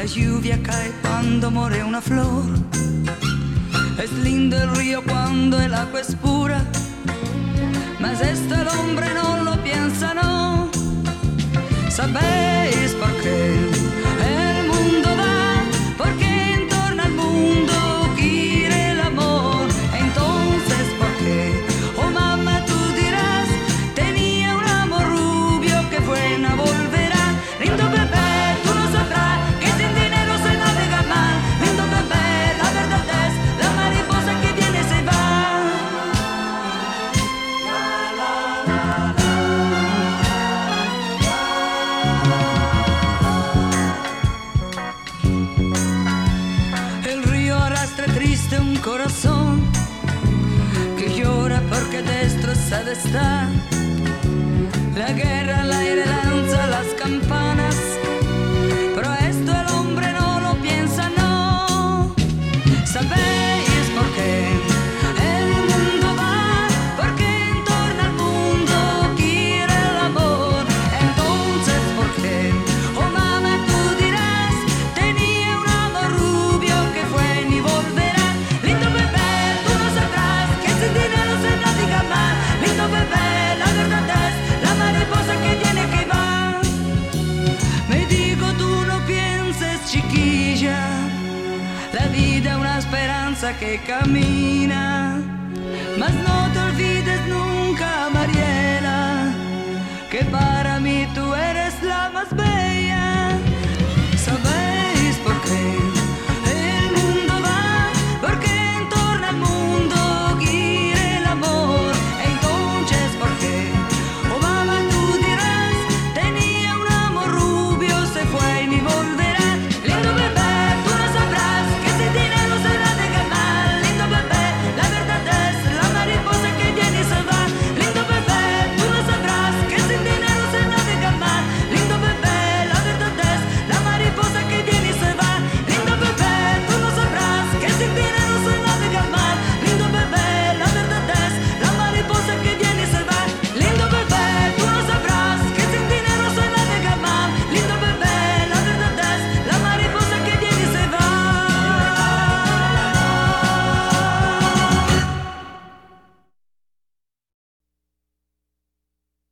La lluvia cae cuando muere una flor. Es lindo el río cuando el agua es pura, mas esto el hombre no lo piensa, no. ¿Sabéis por qué el mundo va? Porque en torno al mundo gira el amor. Entonces, ¿por qué? Oh mamá, tú dirás, tenía un amor rubio que buena volverá. Lindo bebé, tú no sabrás que sin dinero se navega mal. Lindo bebé, la verdad es la mariposa que viene y se va. El río arrastra triste un corazón que llora porque destrozada está. La guerra al aire lanza las campanas, pero esto el hombre no lo piensa, no. ¿Sabéis por qué el mundo va? Porque en torno al mundo gira el amor. Entonces, ¿por qué? Oh mamá, tú dirás, tenía un amor rubio que fue ni volverá. Lindo bebé, tú no sabrás que sin dinero se navega mal. Lindo bebé, la verdad es la mariposa que viene que va. Me digo, tú no pienses, chiquilla, la vida es una esperanza que camina. Mas no te olvides nunca, Mariela, que para mí tú eres la más bella.